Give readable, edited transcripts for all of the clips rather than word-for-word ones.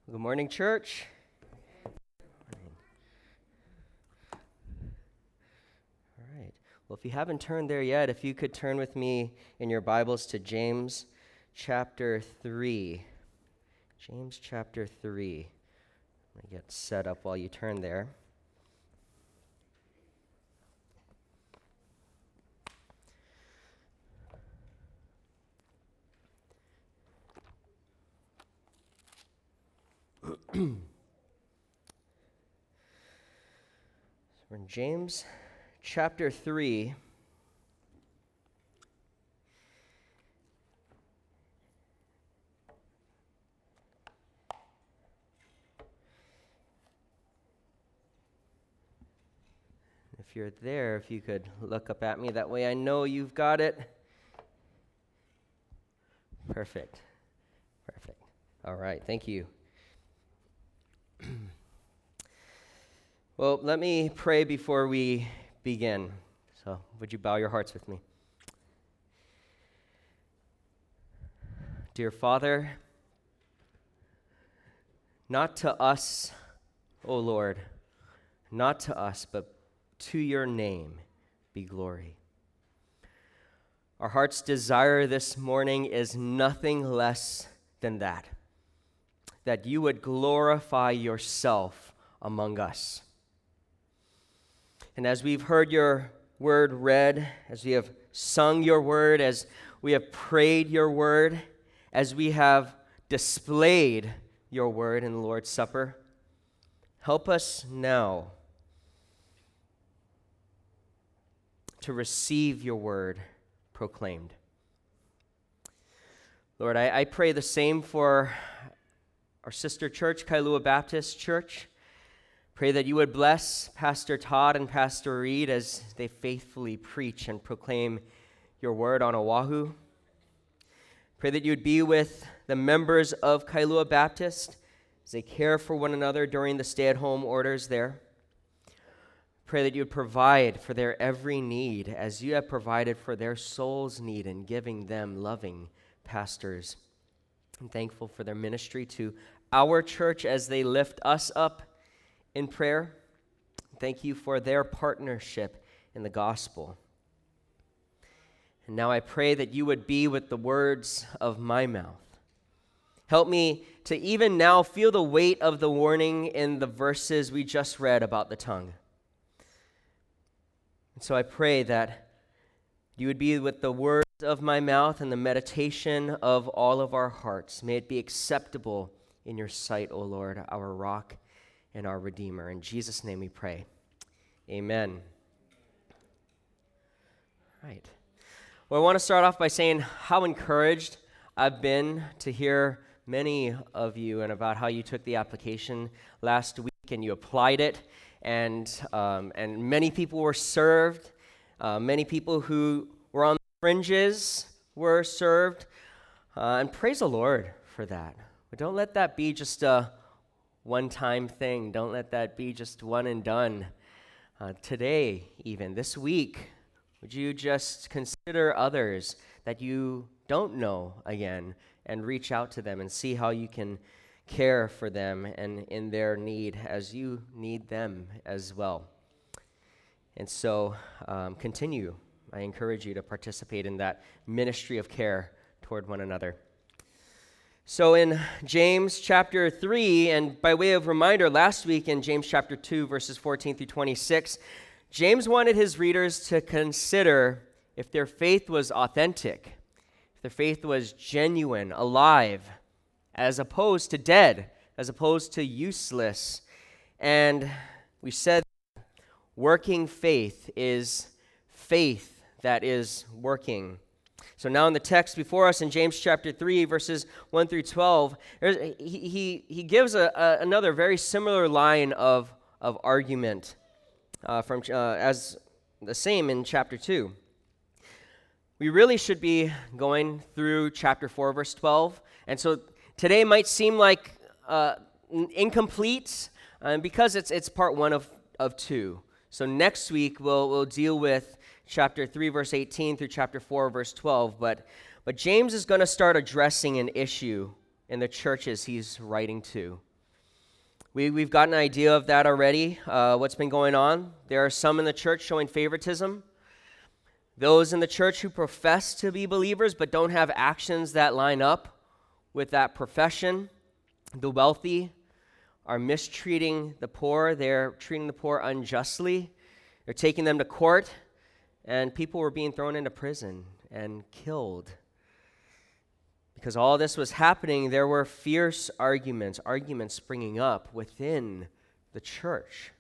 Good morning, church. All right. Well, if you haven't turned there yet, if you could turn with me in your Bibles to James chapter 3. James chapter 3. I'm going to get set up while you turn there. We're in James chapter 3. If you're there, if you could look up at me, that way I know you've got it. Perfect. All right, thank you. Well, let me pray before we begin. So, would you bow your hearts with me? Dear Father, not to us, O Lord, not to us, but to your name be glory. Our heart's desire this morning is nothing less than that you would glorify yourself among us. And as we've heard your word read, as we have sung your word, as we have prayed your word, as we have displayed your word in the Lord's Supper, help us now to receive your word proclaimed. Lord, I pray the same for our sister church, Kailua Baptist Church. Pray that you would bless Pastor Todd and Pastor Reed as they faithfully preach and proclaim your word on Oahu. Pray that you would be with the members of Kailua Baptist as they care for one another during the stay-at-home orders there. Pray that you would provide for their every need as you have provided for their soul's need in giving them loving pastors. I'm thankful for their ministry to our church as they lift us up in prayer. Thank you for their partnership in the gospel. And now I pray that you would be with the words of my mouth. Help me to even now feel the weight of the warning in the verses we just read about the tongue. And so I pray that you would be with the words of my mouth and the meditation of all of our hearts. May it be acceptable in your sight, O Lord, our rock and our Redeemer. In Jesus' name we pray. Amen. All right. Well, I want to start off by saying how encouraged I've been to hear many of you and about how you took the application last week and you applied it, and many people were served. Many people who were on the fringes were served, and praise the Lord for that. But don't let that be just a one-time thing. Don't let that be just one and done. Today, even this week, would you just consider others that you don't know again and reach out to them and see how you can care for them and in their need as you need them as well. And so continue. I encourage you to participate in that ministry of care toward one another. So in James chapter 3, and by way of reminder, last week in James chapter 2, verses 14 through 26, James wanted his readers to consider if their faith was authentic, if their faith was genuine, alive, as opposed to dead, as opposed to useless. And we said working faith is faith that is working. So now in the text before us in James chapter 3, verses 1 through 12, he gives another very similar line of argument from as the same in chapter 2. We really should be going through chapter 4, verse 12. And so today might seem like incomplete because it's part 1 of 2. So next week we'll deal with chapter 3, verse 18 through chapter 4, verse 12. But James is going to start addressing an issue in the churches he's writing to. We've got an idea of that already, what's been going on. There are some in the church showing favoritism. Those in the church who profess to be believers but don't have actions that line up with that profession. The wealthy are mistreating the poor. They're treating the poor unjustly. They're taking them to court, and people were being thrown into prison and killed. Because all this was happening, there were fierce arguments springing up within the church.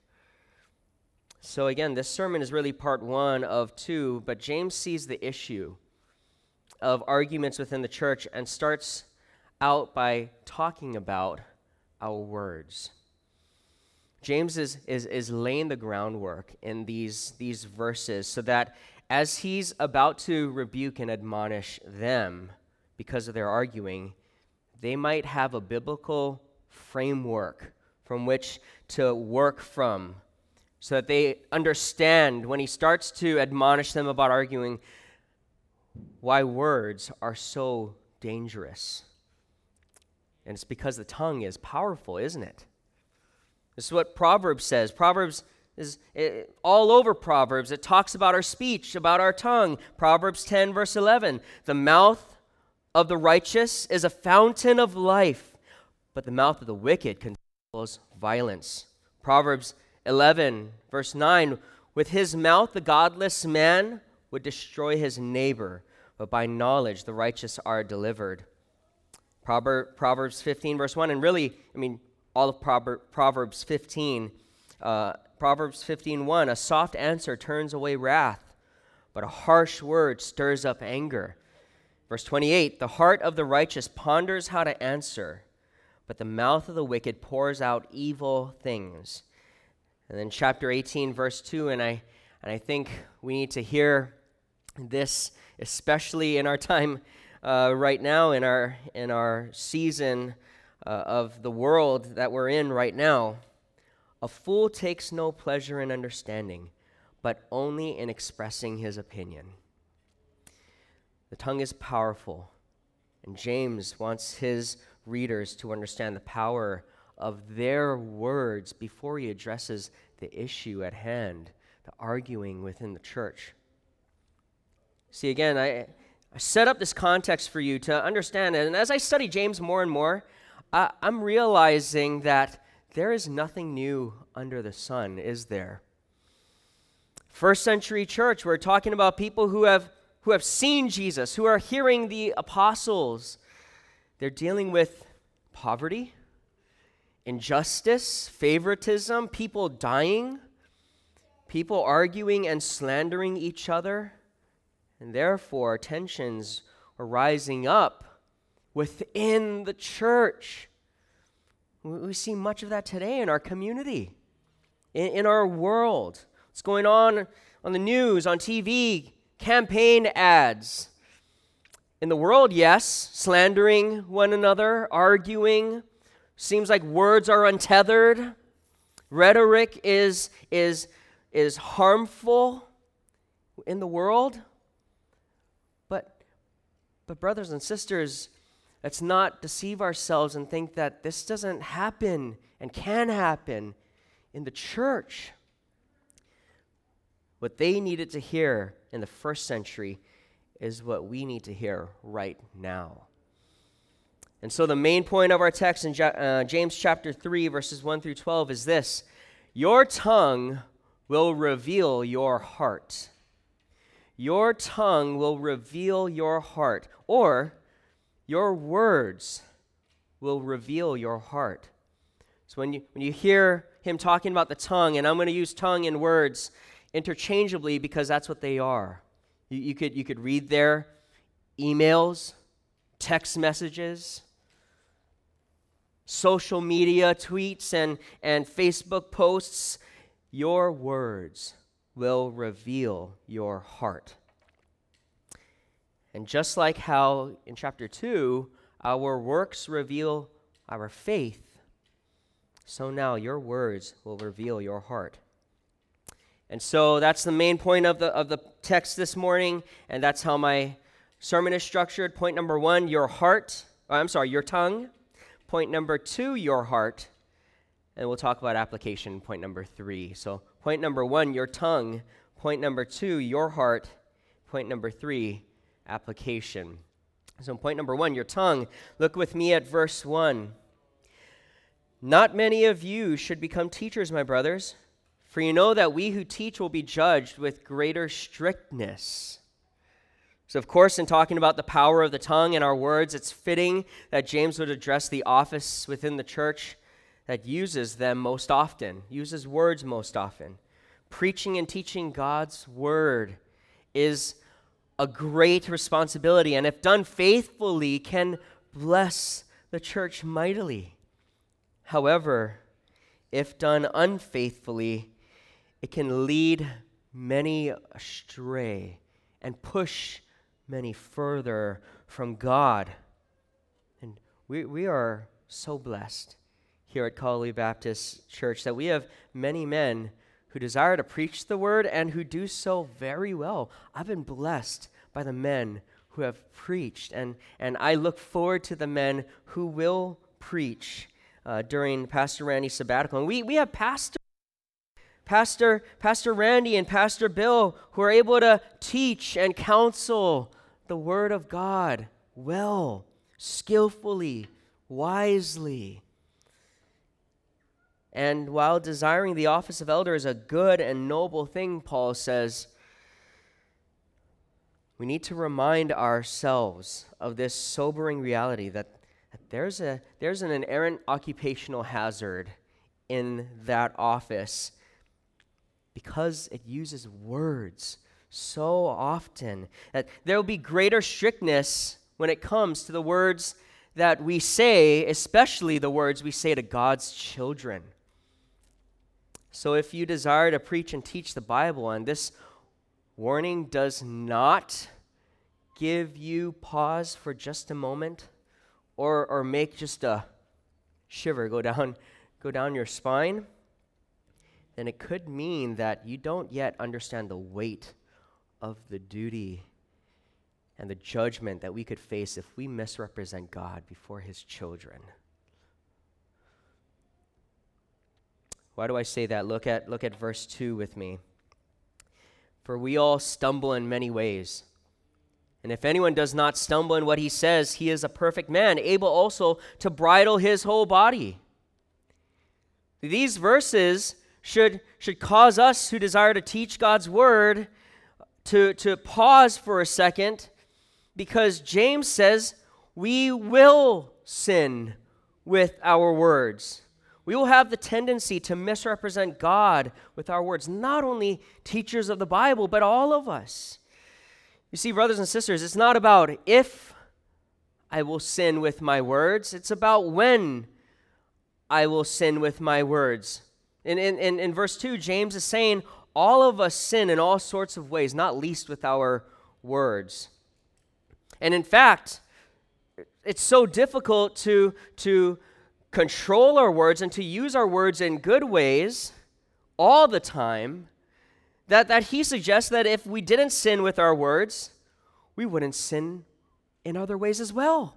So again, this sermon is really part 1 of 2, but James sees the issue of arguments within the church and starts out by talking about our words. James is laying the groundwork in these verses so that as he's about to rebuke and admonish them because of their arguing, they might have a biblical framework from which to work from, so that they understand when he starts to admonish them about arguing why words are so dangerous. And it's because the tongue is powerful, isn't it? This is what Proverbs says. Proverbs is all over Proverbs. It talks about our speech, about our tongue. Proverbs 10, verse 11. The mouth of the righteous is a fountain of life, but the mouth of the wicked conceals violence. Proverbs 11, verse 9, with his mouth the godless man would destroy his neighbor, but by knowledge the righteous are delivered. Proverbs 15, verse 1, and really, all of Proverbs 15, Proverbs 15:1, a soft answer turns away wrath, but a harsh word stirs up anger. Verse 28, the heart of the righteous ponders how to answer, but the mouth of the wicked pours out evil things. And then chapter 18, verse 2, and I think we need to hear this, especially in our time right now, in our season of the world that we're in right now. A fool takes no pleasure in understanding, but only in expressing his opinion. The tongue is powerful, and James wants his readers to understand the power of their words before he addresses the issue at hand, the arguing within the church. See, again, I set up this context for you to understand it, and as I study James more and more, I'm realizing that there is nothing new under the sun, is there? First century church, we're talking about people who have seen Jesus, who are hearing the apostles. They're dealing with poverty, injustice, favoritism, people dying, people arguing and slandering each other, and therefore tensions are rising up within the church. We see much of that today in our community, in our world. What's going on the news, on TV, campaign ads. In the world, yes, slandering one another, arguing. Seems like words are untethered. Rhetoric is harmful in the world. But brothers and sisters, let's not deceive ourselves and think that this doesn't happen and can happen in the church. What they needed to hear in the first century is what we need to hear right now. And so the main point of our text in James chapter 3, verses 1 through 12 is this: your tongue will reveal your heart. Your tongue will reveal your heart, or your words will reveal your heart. So when you hear him talking about the tongue, and I'm going to use tongue and words interchangeably because that's what they are. You could read their emails, text messages, social media tweets, and Facebook posts. Your words will reveal your heart. And just like how in chapter 2, our works reveal our faith, so now your words will reveal your heart. And so that's the main point of the text this morning, and that's how my sermon is structured. Point number 1, your tongue. Point number 2, your heart. and we'll talk about application, point number 3. So point number 1, your tongue. Point number 2, your heart. Point number 3, application. So point number 1, your tongue. Look with me at verse 1. Not many of you should become teachers, my brothers, for you know that we who teach will be judged with greater strictness. So, of course, in talking about the power of the tongue and our words, it's fitting that James would address the office within the church that uses them most often, uses words most often. Preaching and teaching God's word is a great responsibility, and if done faithfully, can bless the church mightily. However, if done unfaithfully, it can lead many astray and push many further from God. And we are so blessed here at Calvary Baptist Church that we have many men who desire to preach the word and who do so very well. I've been blessed by the men who have preached, and I look forward to the men who will preach during Pastor Randy's sabbatical. And we have Pastor Randy and Pastor Bill who are able to teach and counsel the Word of God well, skillfully, wisely. And while desiring the office of elder is a good and noble thing, Paul says, we need to remind ourselves of this sobering reality that there's an inherent occupational hazard in that office because it uses words so often, that there will be greater strictness when it comes to the words that we say, especially the words we say to God's children. So if you desire to preach and teach the Bible, and this warning does not give you pause for just a moment, or make just a shiver go down your spine, then it could mean that you don't yet understand the weight of the duty and the judgment that we could face if we misrepresent God before his children. Why do I say that? Look at verse 2 with me. For we all stumble in many ways. And if anyone does not stumble in what he says, he is a perfect man, able also to bridle his whole body. These verses should cause us who desire to teach God's word to pause for a second, because James says we will sin with our words. We will have the tendency to misrepresent God with our words, not only teachers of the Bible, but all of us. You see, brothers and sisters, it's not about if I will sin with my words, it's about when I will sin with my words. In verse 2, James is saying all of us sin in all sorts of ways, not least with our words. And in fact, it's so difficult to control our words and to use our words in good ways all the time that he suggests that if we didn't sin with our words, we wouldn't sin in other ways as well.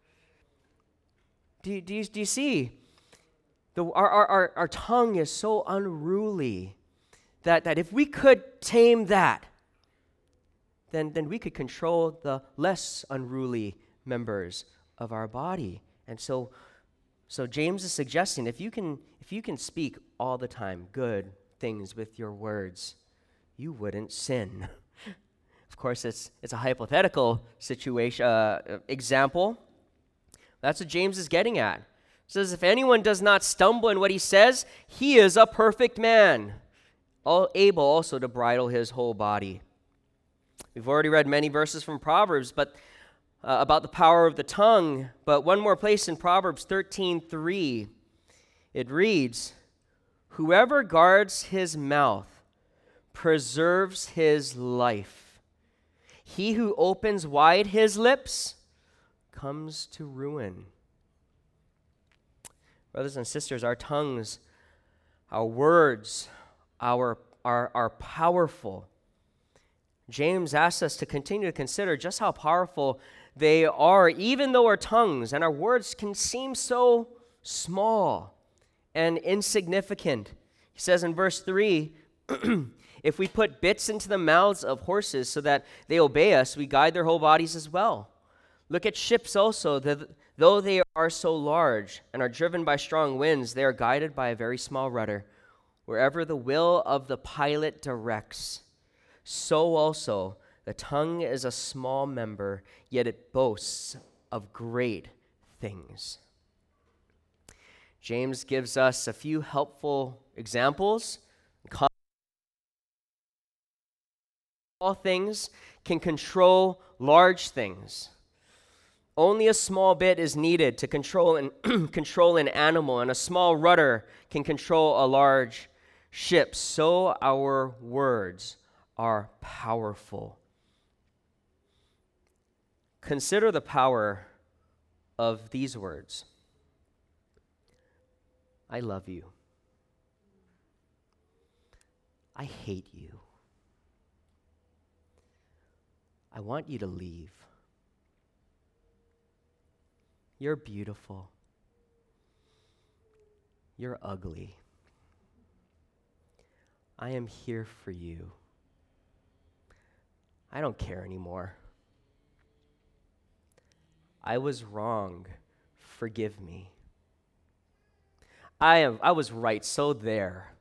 Do you see? Our tongue is so unruly that if we could tame that, then we could control the less unruly members of our body. And so James is suggesting if you can speak all the time good things with your words, you wouldn't sin. Of course, it's a hypothetical situation example. That's what James is getting at. It says, if anyone does not stumble in what he says, he is a perfect man, able also to bridle his whole body. We've already read many verses from Proverbs, but about the power of the tongue. But one more place in Proverbs 13:3, it reads, "Whoever guards his mouth preserves his life. He who opens wide his lips comes to ruin." Brothers and sisters, our tongues, our words, are powerful. James asks us to continue to consider just how powerful they are, even though our tongues and our words can seem so small and insignificant. He says in verse 3, if we put bits into the mouths of horses so that they obey us, we guide their whole bodies as well. Look at ships also, though they are so large and are driven by strong winds, they are guided by a very small rudder. Wherever the will of the pilot directs, so also the tongue is a small member, yet it boasts of great things. James gives us a few helpful examples. Small things can control large things. Only a small bit is needed to control an animal, and a small rudder can control a large ship. So our words are powerful. Consider the power of these words. I love you. I hate you. I want you to leave. You're beautiful. You're ugly. I am here for you. I don't care anymore. I was wrong. Forgive me. I was right, so there.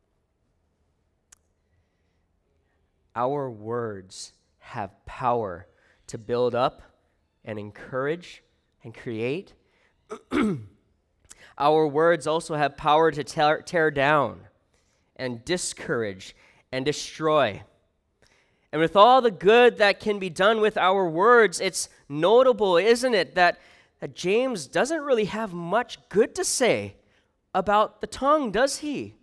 Our words have power to build up and encourage and create. Our words also have power to tear down and discourage and destroy. And with all the good that can be done with our words, it's notable, isn't it, that James doesn't really have much good to say about the tongue, does he?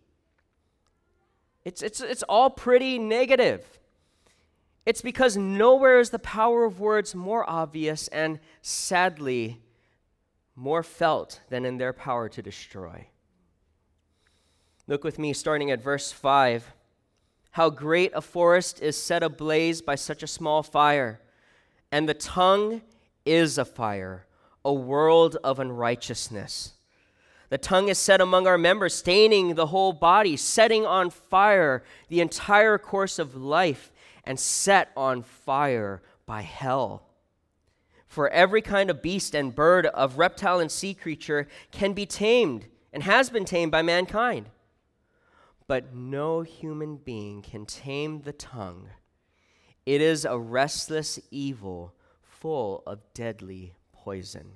It's all pretty negative. It's because nowhere is the power of words more obvious and, sadly, more felt than in their power to destroy. Look with me, starting at verse 5. How great a forest is set ablaze by such a small fire, and the tongue is a fire, a world of unrighteousness. The tongue is set among our members, staining the whole body, setting on fire the entire course of life, and set on fire by hell. For every kind of beast and bird, of reptile and sea creature can be tamed and has been tamed by mankind. But no human being can tame the tongue. It is a restless evil full of deadly poison.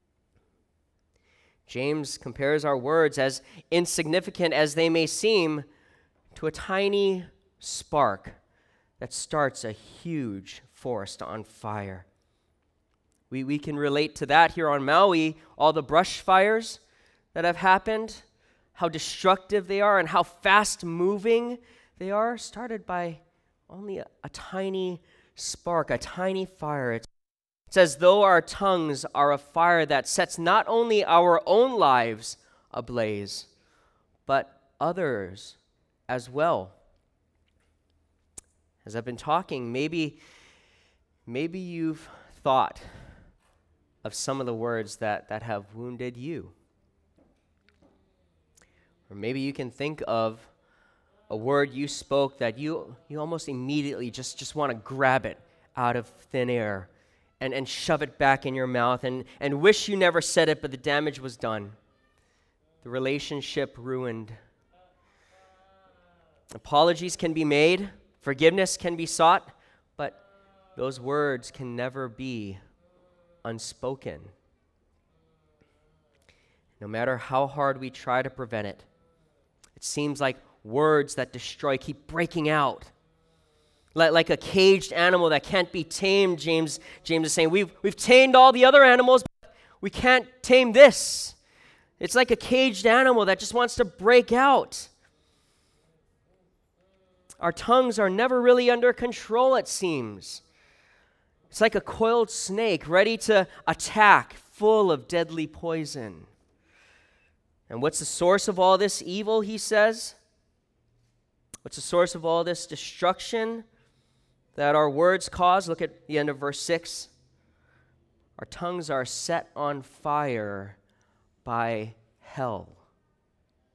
James compares our words, as insignificant as they may seem, to a tiny spark that starts a huge forest on fire. We can relate to that here on Maui, all the brush fires that have happened, how destructive they are and how fast-moving they are, started by only a tiny spark, a tiny fire. It's as though our tongues are a fire that sets not only our own lives ablaze, but others as well. As I've been talking, maybe you've thought of some of the words that have wounded you. Or maybe you can think of a word you spoke that you almost immediately just want to grab it out of thin air and shove it back in your mouth and wish you never said it, but the damage was done. The relationship ruined. Apologies can be made. Forgiveness can be sought, but those words can never be unspoken. No matter how hard we try to prevent it, it seems like words that destroy keep breaking out. Like a caged animal that can't be tamed, James is saying. We've tamed all the other animals, but we can't tame this. It's like a caged animal that just wants to break out. Our tongues are never really under control, it seems. It's like a coiled snake ready to attack, full of deadly poison. And what's the source of all this evil, he says? What's the source of all this destruction that our words cause? Look at the end of verse 6. Our tongues are set on fire by hell.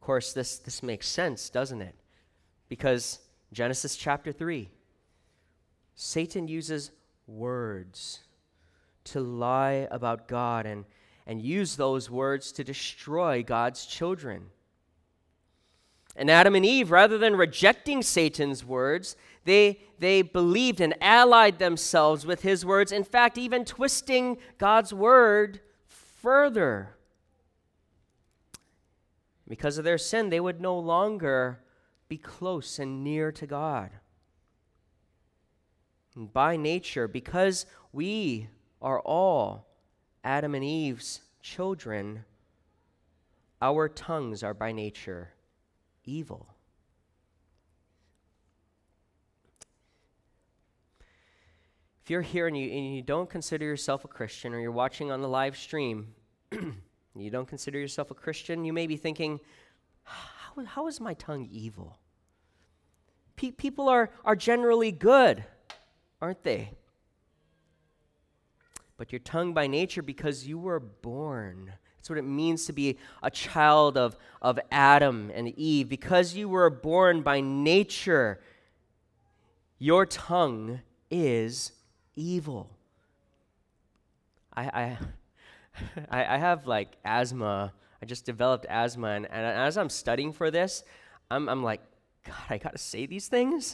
course, this makes sense, doesn't it? Because Genesis chapter 3, Satan uses words to lie about God and use those words to destroy God's children. And Adam and Eve, rather than rejecting Satan's words, they believed and allied themselves with his words, in fact, even twisting God's word further. Because of their sin, they would no longer be close and near to God. And by nature, because we are all Adam and Eve's children, our tongues are by nature evil. If you're here and you don't consider yourself a Christian, or you're watching on the live stream, you don't consider yourself a Christian, you may be thinking, how is my tongue evil? People are generally good, aren't they? But your tongue by nature, because you were born, that's what it means to be a child of Adam and Eve. Because you were born by nature, your tongue is evil. I have like asthma. I just developed asthma, and as I'm studying for this, I'm like, God, I gotta say these things?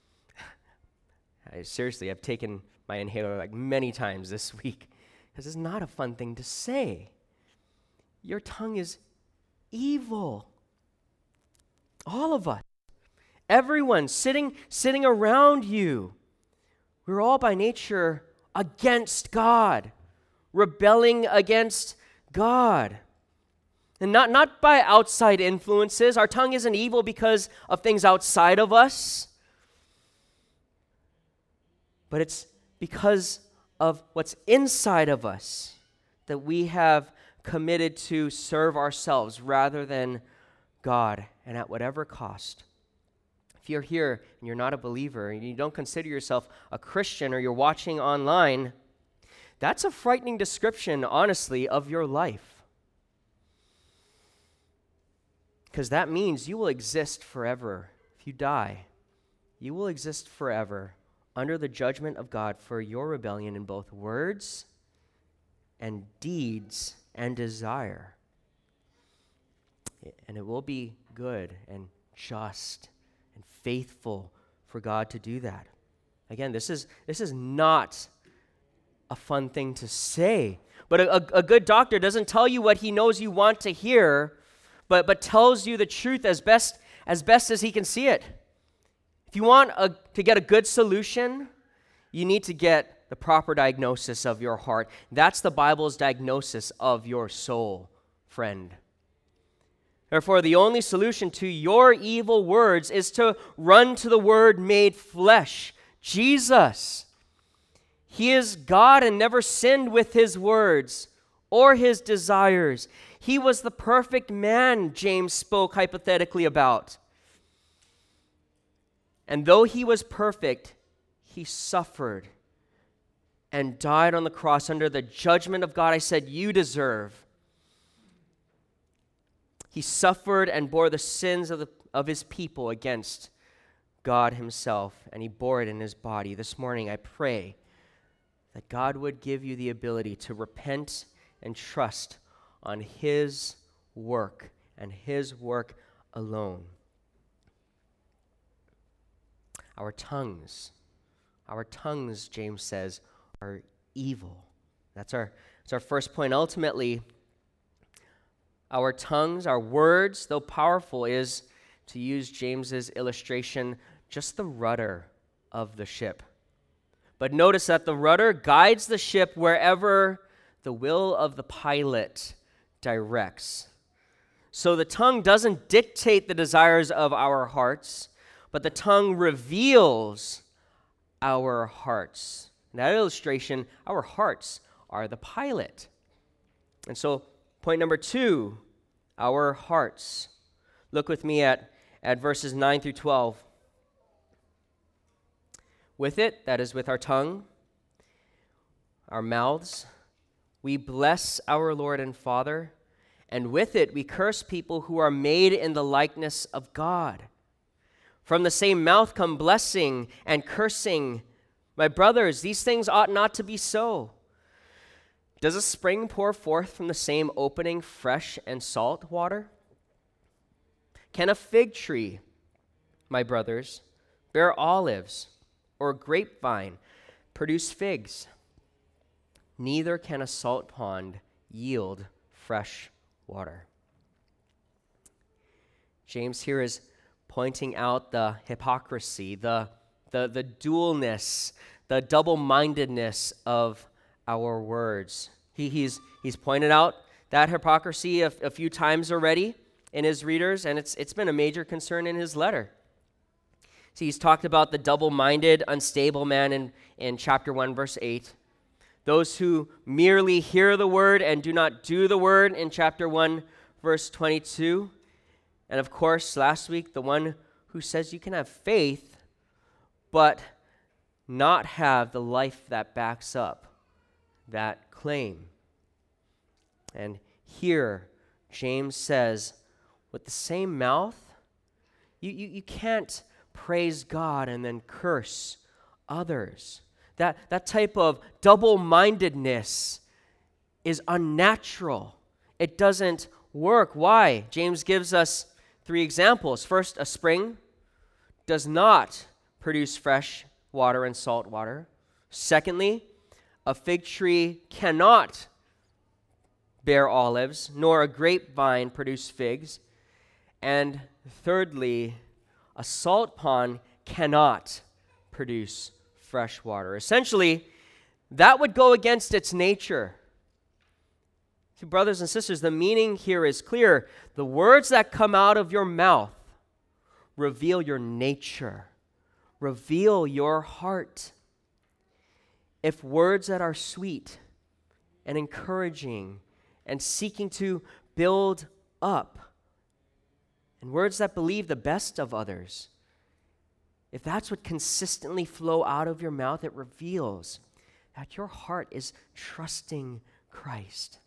I've taken my inhaler like many times this week, because it's not a fun thing to say. Your tongue is evil. All of us. Everyone sitting around you. We're all by nature against God, rebelling against God. And not by outside influences. Our tongue isn't evil because of things outside of us, but it's because of what's inside of us that we have committed to serve ourselves rather than God, and at whatever cost. If you're here and you're not a believer and you don't consider yourself a Christian, or you're watching online, that's a frightening description, honestly, of your life. Because that means you will exist forever. If you die, you will exist forever under the judgment of God for your rebellion in both words and deeds and desire. And it will be good and just and faithful for God to do that. Again, this is not a fun thing to say, but a good doctor doesn't tell you what he knows you want to hear, but tells you the truth as best as he can see it. If you want to get a good solution, you need to get the proper diagnosis of your heart. That's the Bible's diagnosis of your soul, friend. Therefore, the only solution to your evil words is to run to the Word made flesh, Jesus. He is God and never sinned with his words or his desires. He was the perfect man James spoke hypothetically about. And though he was perfect, he suffered and died on the cross under the judgment of God I said you deserve. He suffered and bore the sins of his people against God himself, and he bore it in his body. This morning I pray that God would give you the ability to repent and trust on his work and his work alone. Our tongues, James says, are evil. That's our first point. Ultimately, our tongues, our words, though powerful, is, to use James's illustration, just the rudder of the ship. But notice that the rudder guides the ship wherever the will of the pilot directs. So the tongue doesn't dictate the desires of our hearts, but the tongue reveals our hearts. In that illustration, our hearts are the pilot. And so, point number 2, our hearts. Look with me at verses 9 through 12. With it, that is with our tongue, our mouths, we bless our Lord and Father, and with it we curse people who are made in the likeness of God. From the same mouth come blessing and cursing. My brothers, these things ought not to be so. Does a spring pour forth from the same opening fresh and salt water? Can a fig tree, my brothers, bear olives, or a grapevine produce figs? Neither can a salt pond yield fresh water. James here is pointing out the hypocrisy, the dualness, the double-mindedness of our words. He's pointed out that hypocrisy a few times already in his readers, and it's been a major concern in his letter. See, he's talked about the double-minded, unstable man in chapter 1, verse 8. Those who merely hear the word and do not do the word in chapter 1, verse 22. And of course, last week, the one who says you can have faith, but not have the life that backs up that claim. And here, James says, with the same mouth, you can't praise God and then curse others. That type of double-mindedness is unnatural. It doesn't work. Why? James gives us 3 examples. First, a spring does not produce fresh water and salt water. Secondly, a fig tree cannot bear olives, nor a grapevine produce figs. And thirdly, a salt pond cannot produce fresh water. Essentially, that would go against its nature. See, brothers and sisters, the meaning here is clear. The words that come out of your mouth reveal your nature, reveal your heart. If words that are sweet and encouraging and seeking to build up, and words that believe the best of others, if that's what consistently flow out of your mouth, it reveals that your heart is trusting Christ.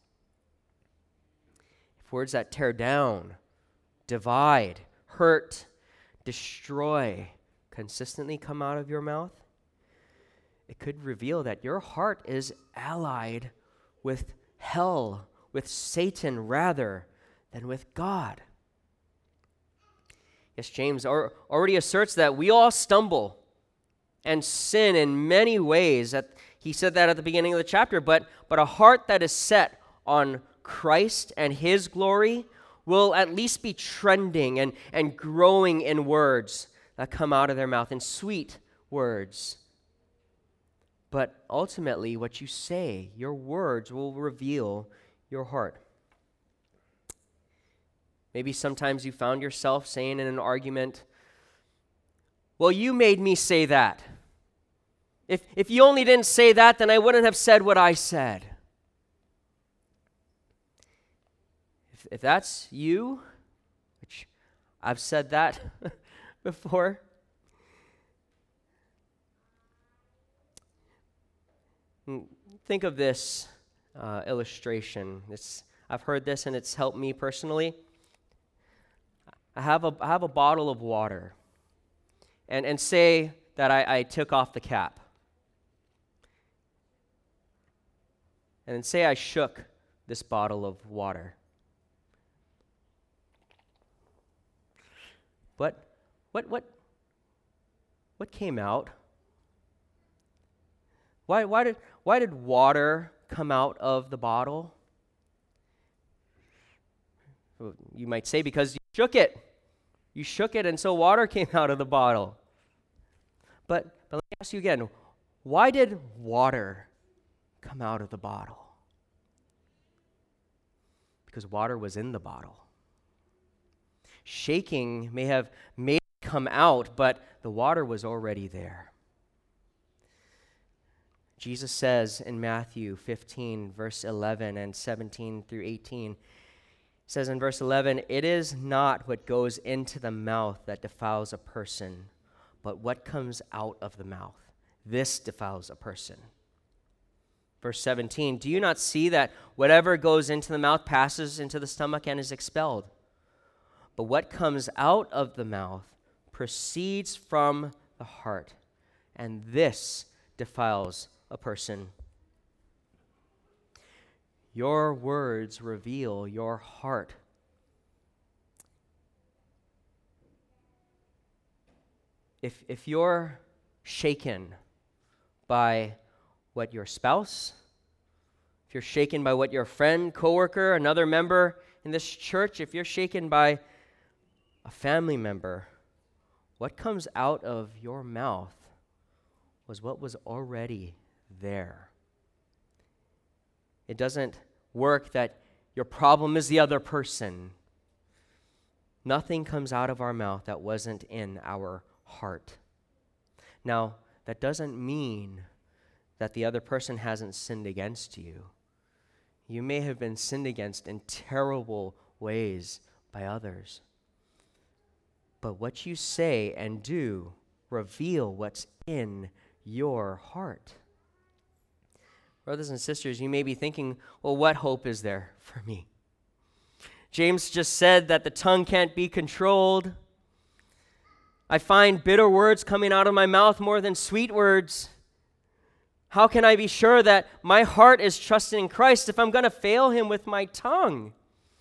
Words that tear down, divide, hurt, destroy consistently come out of your mouth, it could reveal that your heart is allied with hell, with Satan rather than with God. Yes, James already asserts that we all stumble and sin in many ways. He said that at the beginning of the chapter, but a heart that is set on Christ and his glory will at least be trending and growing in words that come out of their mouth, in sweet words. But ultimately, what you say, your words will reveal your heart. Maybe sometimes you found yourself saying in an argument, well, you made me say that. If you only didn't say that, then I wouldn't have said what I said. If that's you, which I've said that before, think of this illustration. I've heard this and it's helped me personally. I have a bottle of water, and say that I took off the cap, and then say I shook this bottle of water. What came out? Why did water come out of the bottle? You might say because you shook it. You shook it, and so water came out of the bottle. But let me ask you again, why did water come out of the bottle? Because water was in the bottle. Shaking may have made it come out, but the water was already there. Jesus says in Matthew 15, verse 11 and 17 through 18, says in verse 11, "It is not what goes into the mouth that defiles a person, but what comes out of the mouth. This defiles a person. Verse 17, do you not see that whatever goes into the mouth passes into the stomach and is expelled? But what comes out of the mouth proceeds from the heart, and this defiles a person. Your words reveal your heart. If you're shaken by what your spouse, if you're shaken by what your friend, coworker, another member in this church, if you're shaken by a family member, what comes out of your mouth was what was already there. It doesn't work that your problem is the other person. Nothing comes out of our mouth that wasn't in our heart. Now, that doesn't mean that the other person hasn't sinned against you. You may have been sinned against in terrible ways by others. But what you say and do reveal what's in your heart. Brothers and sisters, you may be thinking, well, what hope is there for me? James just said that the tongue can't be controlled. I find bitter words coming out of my mouth more than sweet words. How can I be sure that my heart is trusting in Christ if I'm going to fail him with my tongue?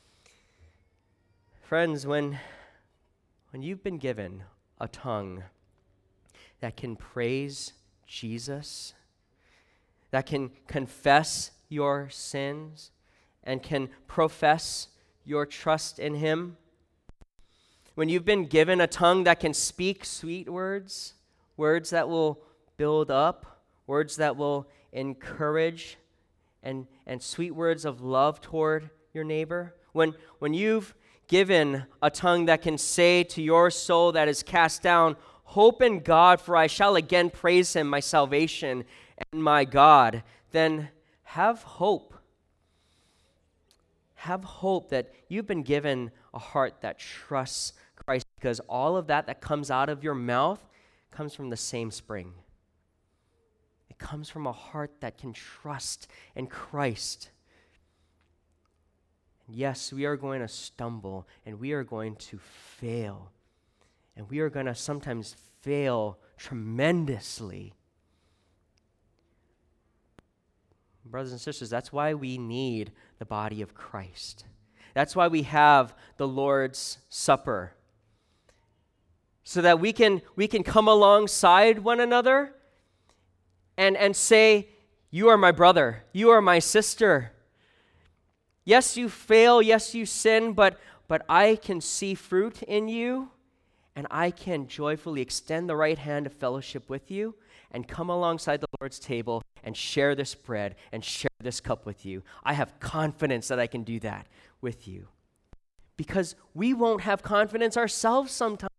Friends, when you've been given a tongue that can praise Jesus, that can confess your sins, and can profess your trust in him, when you've been given a tongue that can speak sweet words, words that will build up, words that will encourage, and sweet words of love toward your neighbor, when you've given a tongue that can say to your soul that is cast down, hope in God, for I shall again praise him, my salvation and my God, then have hope. Have hope that you've been given a heart that trusts Christ, because all of that comes out of your mouth comes from the same spring. It comes from a heart that can trust in Christ. Yes, we are going to stumble, and we are going to fail, and we are going to sometimes fail tremendously. Brothers and sisters, that's why we need the body of Christ. That's why we have the Lord's Supper, so that we can come alongside one another and say, you are my brother, you are my sister. Yes, you fail, yes, you sin, but I can see fruit in you, and I can joyfully extend the right hand of fellowship with you and come alongside the Lord's table and share this bread and share this cup with you. I have confidence that I can do that with you, because we won't have confidence ourselves sometimes.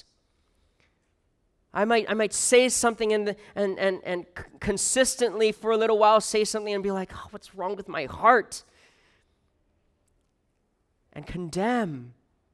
I might say something and consistently for a little while say something and be like, oh, what's wrong with my heart? And condemn.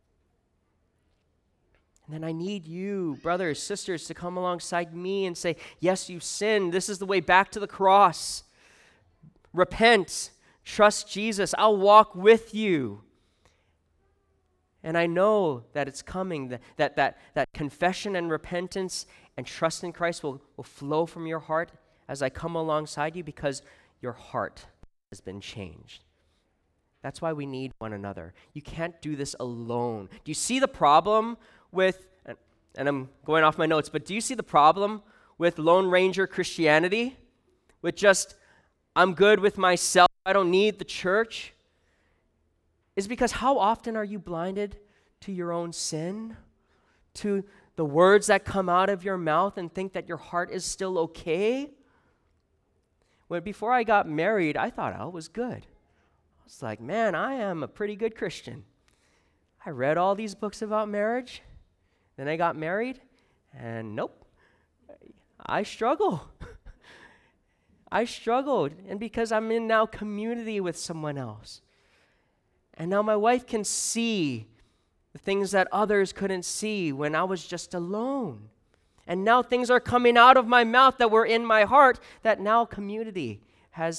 And then I need you, brothers, sisters, to come alongside me and say, yes, you sinned. This is the way back to the cross. Repent. Trust Jesus. I'll walk with you. And I know that it's coming, that confession and repentance and trust in Christ will flow from your heart as I come alongside you, because your heart has been changed. That's why we need one another. You can't do this alone. Do you see the problem with, and I'm going off my notes, but do you see the problem with Lone Ranger Christianity? With just, I'm good with myself, I don't need the church? Is because how often are you blinded to your own sin, to the words that come out of your mouth, and think that your heart is still okay? When before I got married, I thought I was good. I was like, man, I am a pretty good Christian. I read all these books about marriage. Then I got married, and nope, I struggle. I struggled, and because I'm in now community with someone else. And now my wife can see the things that others couldn't see when I was just alone. And now things are coming out of my mouth that were in my heart that now community has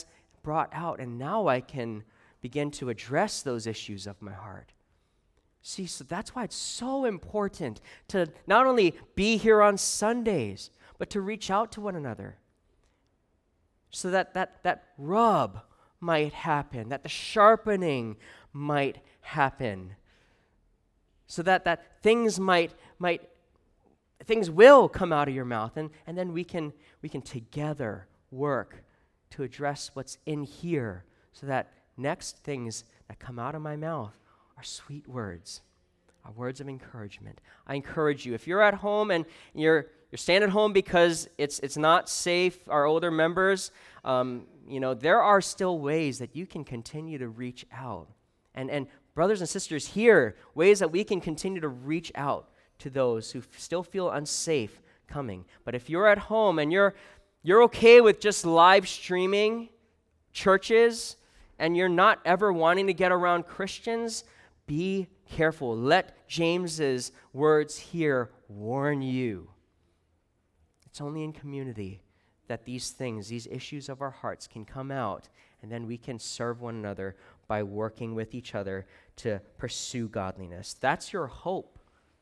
brought out, and now I can begin to address those issues of my heart. See, so that's why it's so important to not only be here on Sundays, but to reach out to one another so that rub might happen, that the sharpening might happen, so that things things will come out of your mouth, and then we can together work to address what's in here, so that next things that come out of my mouth are sweet words, are words of encouragement. I encourage you, if you're at home and you're staying at home because it's not safe, our older members, there are still ways that you can continue to reach out. And brothers and sisters here, ways that we can continue to reach out to those who still feel unsafe coming. But if you're at home and you're okay with just live streaming churches and you're not ever wanting to get around Christians, be careful. Let James's words here warn you. It's only in community that these things, these issues of our hearts can come out, and then we can serve one another by working with each other to pursue godliness. That's your hope,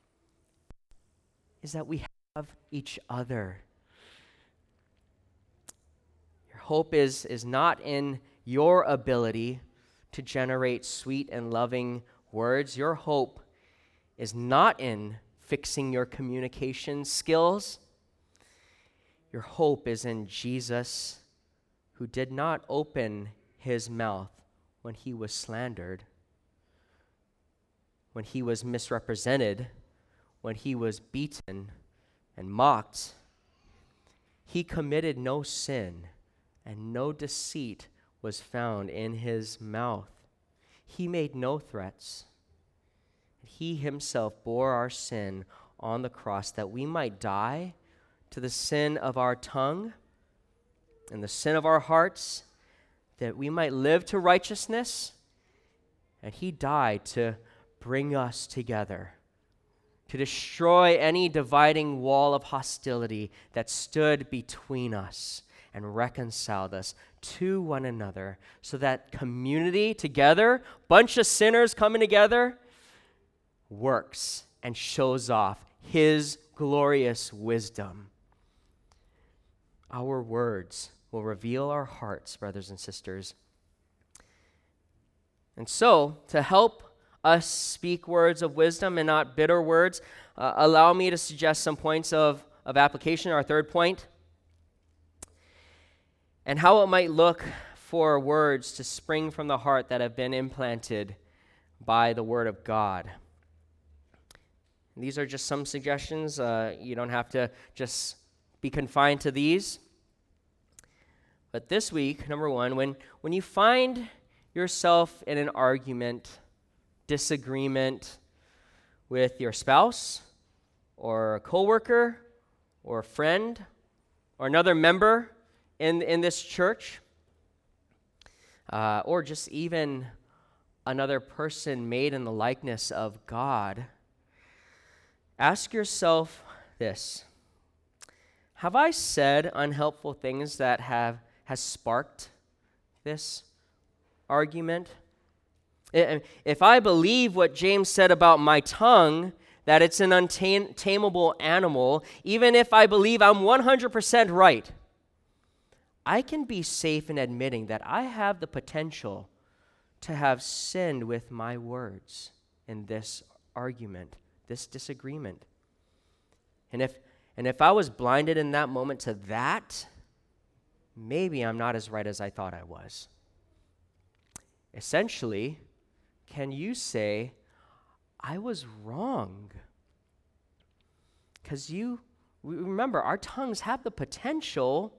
is that we have each other. Your hope is not in your ability to generate sweet and loving words. Your hope is not in fixing your communication skills. Your hope is in Jesus, who did not open his mouth when he was slandered, when he was misrepresented, when he was beaten and mocked. He committed no sin, and no deceit was found in his mouth. He made no threats. He himself bore our sin on the cross that we might die to the sin of our tongue and the sin of our hearts, that we might live to righteousness. And he died to bring us together, to destroy any dividing wall of hostility that stood between us and reconciled us to one another, so that community together, bunch of sinners coming together, works and shows off his glorious wisdom. Our words will reveal our hearts, brothers and sisters. And so, to help us speak words of wisdom and not bitter words, allow me to suggest some points of application, our third point, and how it might look for words to spring from the heart that have been implanted by the Word of God. These are just some suggestions. You don't have to just be confined to these. But this week, number one, when you find yourself in an argument, disagreement with your spouse or a coworker or a friend or another member in this church, or just even another person made in the likeness of God, ask yourself this: have I said unhelpful things that has sparked this argument? If I believe what James said about my tongue, that it's an untamable animal, even if I believe I'm 100% right, I can be safe in admitting that I have the potential to have sinned with my words in this argument, this disagreement. And if I was blinded in that moment to that, maybe I'm not as right as I thought I was. Essentially, can you say, I was wrong? Because remember, our tongues have the potential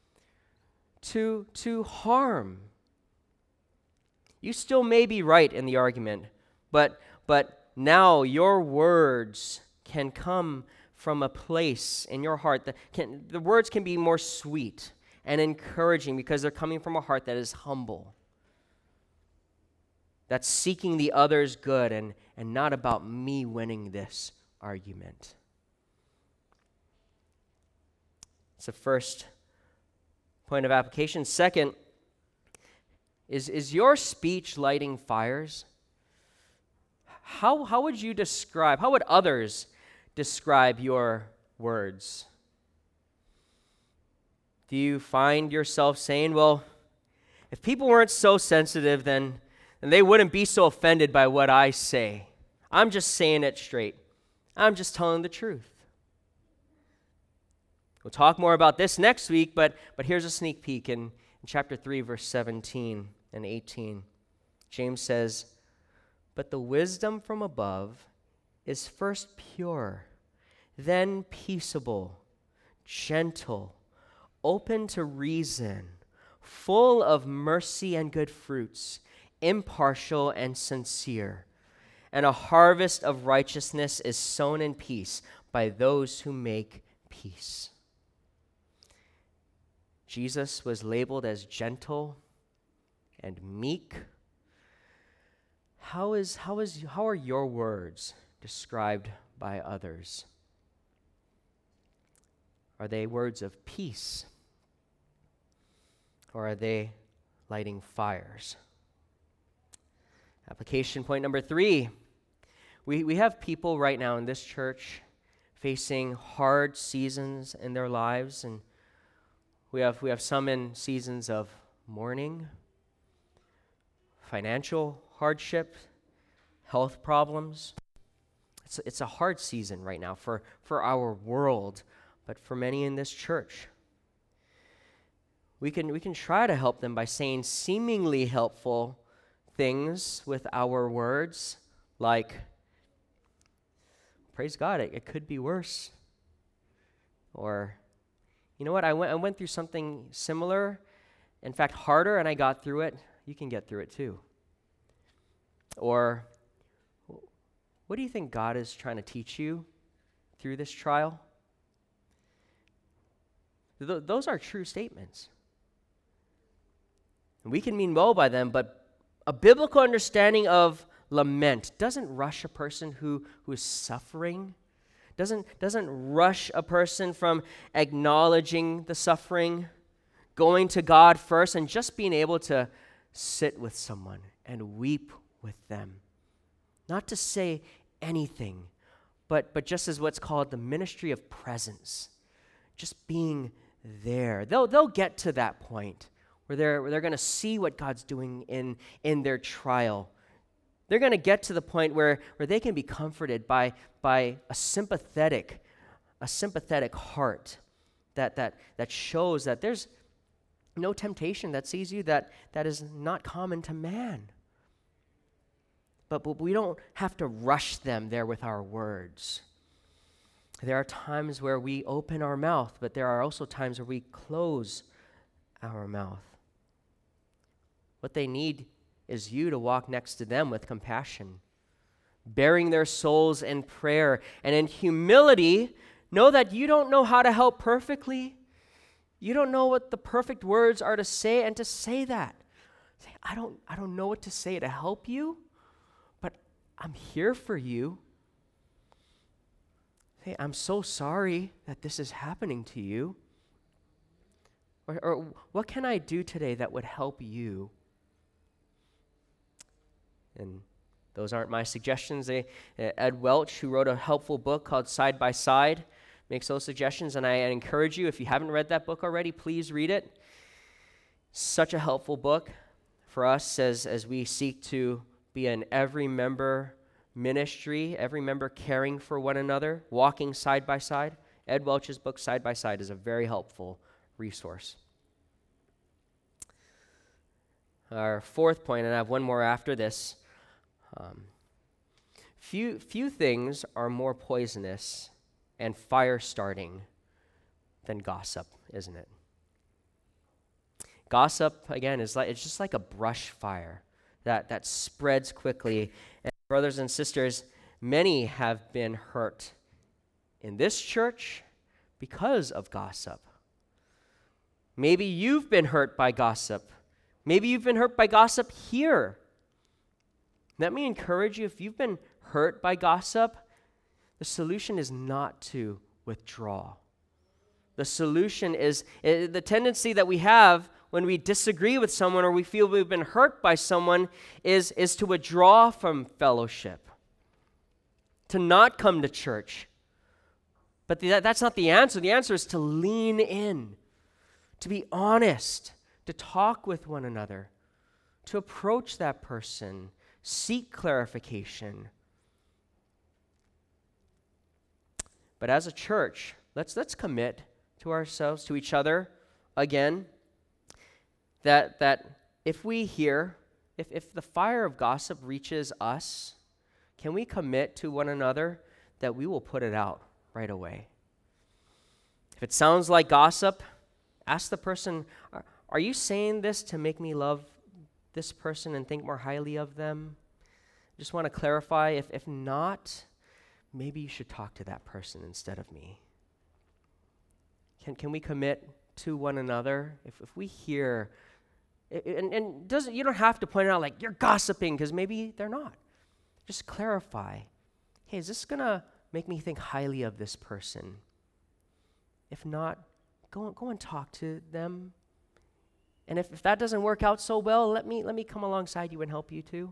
to harm. You still may be right in the argument, but now your words can come from a place in your heart the words can be more sweet and encouraging because they're coming from a heart that is humble, that's seeking the other's good and not about me winning this argument. It's the first point of application. Second, Is your speech lighting fires? How would you describe, how would others describe your words? Do you find yourself saying, well, if people weren't so sensitive, then they wouldn't be so offended by what I say. I'm just saying it straight. I'm just telling the truth. We'll talk more about this next week, but here's a sneak peek in chapter 3, verse 17 and 18. James says, "But the wisdom from above is first pure, then peaceable, gentle, open to reason, full of mercy and good fruits, impartial and sincere. And a harvest of righteousness is sown in peace by those who make peace." Jesus was labeled as gentle and meek. How are your words described by others? Are they words of peace? Or are they lighting fires? Application point number 3. We have people right now in this church facing hard seasons in their lives, and we have some in seasons of mourning, financial hardship, health problems. It's a hard season right now for our world, but for many in this church. We can try to help them by saying seemingly helpful things with our words, like, praise God, it could be worse. Or, you know what, I went through something similar, in fact, harder, and I got through it. You can get through it too. Or, what do you think God is trying to teach you through this trial? Those are true statements. And we can mean well by them, but a biblical understanding of lament doesn't rush a person who is suffering, doesn't rush a person from acknowledging the suffering, going to God first, and just being able to sit with someone and weep with them. Not to say anything, but just as what's called the ministry of presence, just being there. They'll get to that point where they're going to see what God's doing in their trial. They're going to get to the point where they can be comforted by a sympathetic heart that shows that there's no temptation that sees you that is not common to man. But we don't have to rush them there with our words. There are times where we open our mouth, but there are also times where we close our mouth. What they need is you to walk next to them with compassion, bearing their souls in prayer, and in humility, know that you don't know how to help perfectly. You don't know what the perfect words are to say, and to say that. Say, I don't know what to say to help you, but I'm here for you. Hey, I'm so sorry that this is happening to you. Or what can I do today that would help you? And those aren't my suggestions. Ed Welch, who wrote a helpful book called Side by Side, makes those suggestions, and I encourage you, if you haven't read that book already, please read it. Such a helpful book for us as we seek to be an every member ministry, every member caring for one another, walking side by side. Ed Welch's book, Side by Side, is a very helpful resource. Our fourth point, and I have one more after this. Few things are more poisonous and fire-starting than gossip, isn't it? Gossip, again, it's just like a brush fire that spreads quickly. And brothers and sisters, many have been hurt in this church because of gossip. Maybe you've been hurt by gossip. Maybe you've been hurt by gossip here. Let me encourage you, if you've been hurt by gossip, the solution is not to withdraw. The solution is, the tendency that we have when we disagree with someone or we feel we've been hurt by someone is to withdraw from fellowship, to not come to church. But that's not the answer. The answer is to lean in, to be honest, to talk with one another, to approach that person, seek clarification. But as a church, let's commit to ourselves, to each other, again, that if we hear, if the fire of gossip reaches us, can we commit to one another that we will put it out right away? If it sounds like gossip, ask the person, are you saying this to make me love this person and think more highly of them? Just want to clarify, if not, maybe you should talk to that person instead of me. Can we commit to one another? If we hear, and doesn't, you don't have to point it out like you're gossiping, because maybe they're not. Just clarify. Hey, is this going to make me think highly of this person? If not, go and talk to them. And if that doesn't work out so well, let me come alongside you and help you too.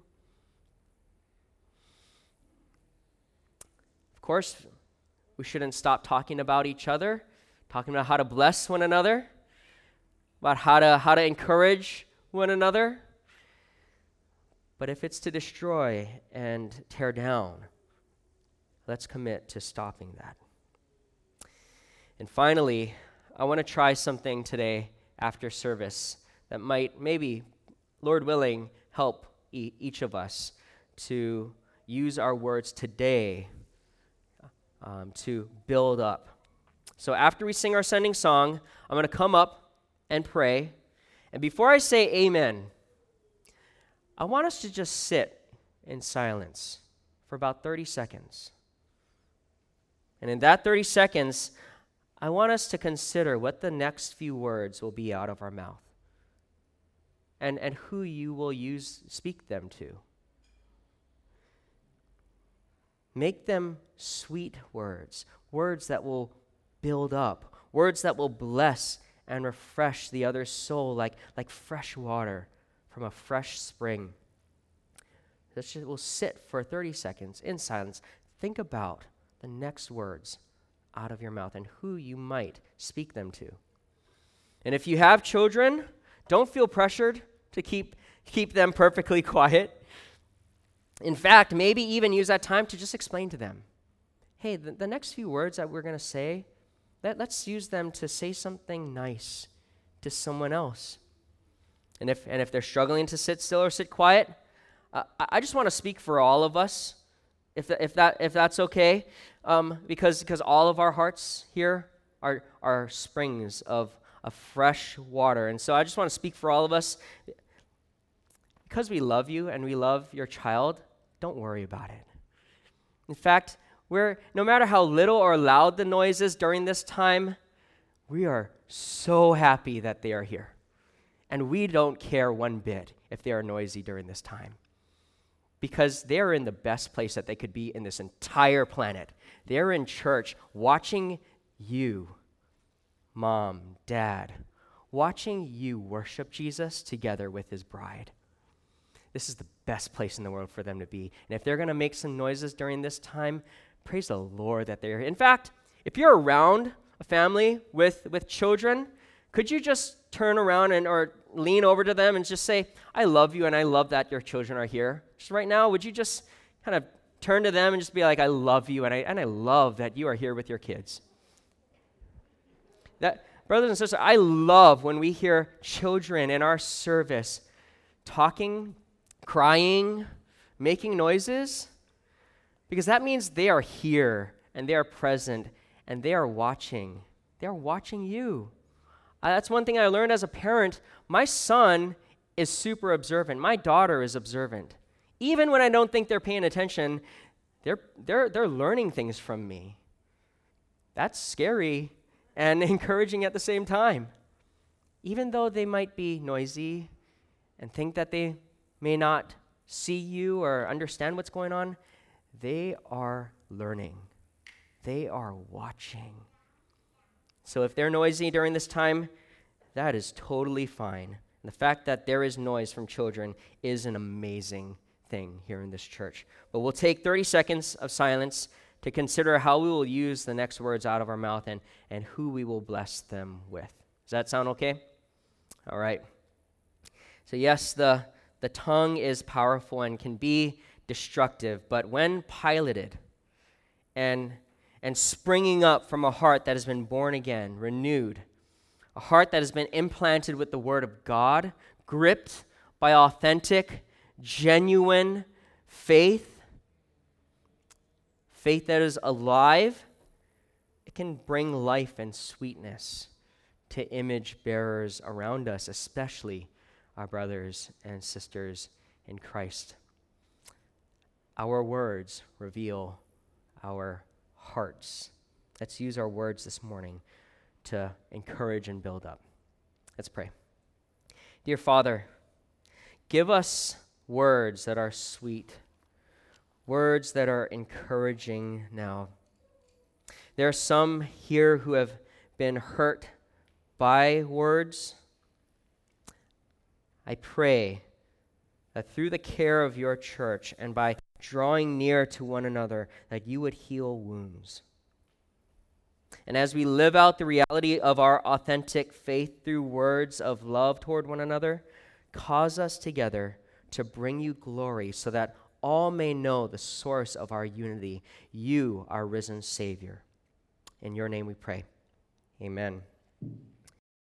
Of course, we shouldn't stop talking about each other, talking about how to bless one another, about how to encourage one another. But if it's to destroy and tear down, let's commit to stopping that. And finally, I want to try something today after service that might, maybe, Lord willing, help each of us to use our words today to build up. So after we sing our sending song, I'm going to come up and pray. And before I say amen, I want us to just sit in silence for about 30 seconds. And in that 30 seconds, I want us to consider what the next few words will be out of our mouth and who you will speak them to. Make them sweet words, words that will build up, words that will bless and refresh the other's soul like fresh water from a fresh spring. We'll sit for 30 seconds in silence. Think about the next words out of your mouth and who you might speak them to. And if you have children, don't feel pressured to keep them perfectly quiet. In fact, maybe even use that time to just explain to them, hey, the next few words that we're going to say, let's use them to say something nice to someone else. And if they're struggling to sit still or sit quiet, I just want to speak for all of us, if that's okay, because all of our hearts here are springs of fresh water. And so I just want to speak for all of us. Because we love you and we love your child, don't worry about it. In fact, no matter how little or loud the noise is during this time, we are so happy that they are here. And we don't care one bit if they are noisy during this time, because they're in the best place that they could be in this entire planet. They're in church watching you, mom, dad, watching you worship Jesus together with his bride. This is the best place in the world for them to be. And if they're going to make some noises during this time, praise the Lord that they're here. In fact, if you're around a family with children, could you just turn around or lean over to them and just say, I love you and I love that your children are here. Just right now, would you just kind of turn to them and just be like, I love you and I love that you are here with your kids. That, brothers and sisters, I love when we hear children in our service talking, crying, making noises, because that means they are here and they are present and they are watching. They are watching you. That's one thing I learned as a parent. My son is super observant. My daughter is observant. Even when I don't think they're paying attention, they're learning things from me. That's scary and encouraging at the same time. Even though they might be noisy and think that they may not see you or understand what's going on, they are learning. They are watching. So if they're noisy during this time, that is totally fine. And the fact that there is noise from children is an amazing thing here in this church. But we'll take 30 seconds of silence to consider how we will use the next words out of our mouth and who we will bless them with. Does that sound okay? All right. So yes, the tongue is powerful and can be destructive, but when piloted and springing up from a heart that has been born again, renewed, a heart that has been implanted with the Word of God, gripped by authentic, genuine faith that is alive, it can bring life and sweetness to image bearers around us, especially our brothers and sisters in Christ. Our words reveal our hearts. Let's use our words this morning to encourage and build up. Let's pray. Dear Father, give us words that are sweet, words that are encouraging now. There are some here who have been hurt by words. I pray that through the care of your church and by drawing near to one another, that you would heal wounds. And as we live out the reality of our authentic faith through words of love toward one another, cause us together to bring you glory so that all may know the source of our unity, you, our risen Savior. In your name we pray. Amen.